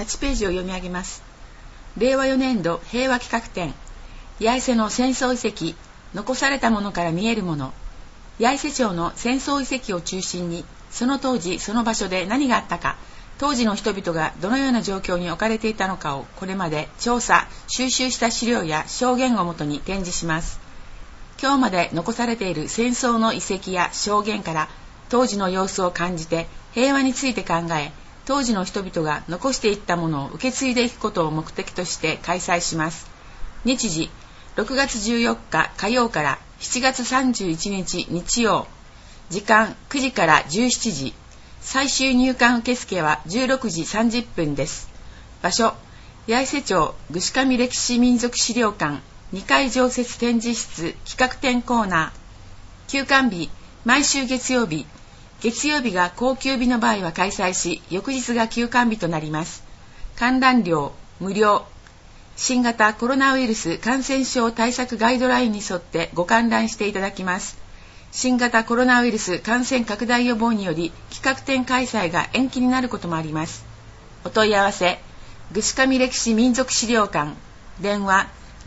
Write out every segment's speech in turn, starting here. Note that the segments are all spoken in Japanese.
8ページを読み上げます。令和4年度平和企画展、八重瀬の戦争遺跡、残されたものから見えるもの。八重瀬町の戦争遺跡を中心に、その当時その場所で何があったか、当時の人々がどのような状況に置かれていたのかをこれまで調査・収集した資料や証言をもとに展示します。今日まで残されている戦争の遺跡や証言から当時の様子を感じて平和について考え、当時の人々が残していったものを受け継いでいくことを目的として開催します。日時6月14日火曜から7月31日日曜。時間9時から17時。最終入館受付は16時30分です。場所、八重瀬町串上歴史民族資料館2階常設展示室企画展コーナー。休館日、毎週月曜日。月曜日が公休日の場合は開催し、翌日が休館日となります。観覧料無料。新型コロナウイルス感染症対策ガイドラインに沿ってご観覧していただきます。新型コロナウイルス感染拡大予防により企画展開催が延期になることもあります。お問い合わせ、串上歴史民族資料館、電話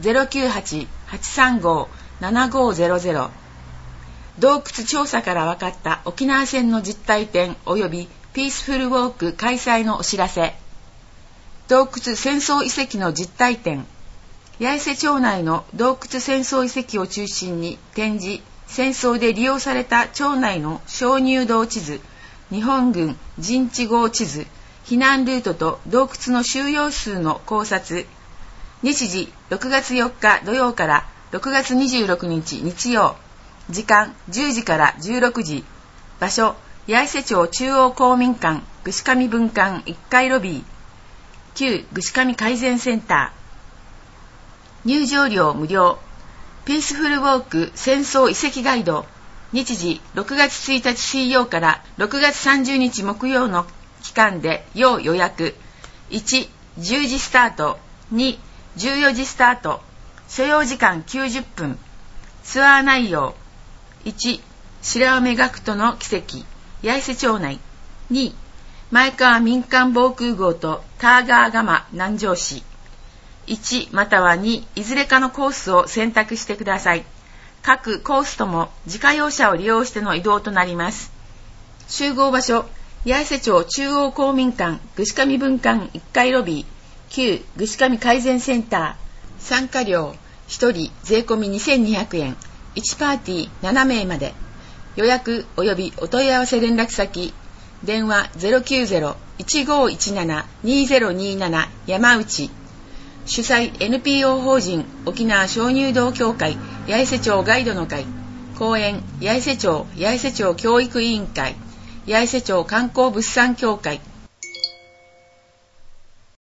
098-835-7500。洞窟調査から分かった沖縄戦の実体展及びピースフルウォーク開催のお知らせ。洞窟戦争遺跡の実体展。八重瀬町内の洞窟戦争遺跡を中心に展示、戦争で利用された町内の鍾乳洞地図、日本軍陣地号地図、避難ルートと洞窟の収容数の考察。日時6月4日土曜から6月26日日曜。時間10時から16時。場所、八重瀬町中央公民館串上分館1階ロビー。旧串上改善センター。入場料無料。ピースフルウォーク戦争遺跡ガイド。日時6月1日水曜から6月30日木曜の期間で要予約。1、10時スタート。2、14時スタート。所要時間90分。ツアー内容。1、白梅学徒の奇跡、八重瀬町内。2、前川民間防空壕とターガーガマ南城市。1または2、いずれかのコースを選択してください。各コースとも自家用車を利用しての移動となります。集合場所、八重瀬町中央公民館串上分館1階ロビー、旧串上改善センター。参加料1人税込み2200円。1パーティー7名まで。予約及びお問い合わせ連絡先、電話 090-1517-2027 山内。主催 NPO 法人沖縄鍾乳洞協会八重瀬町ガイドの会。講演八重瀬町教育委員会、八重瀬町観光物産協会。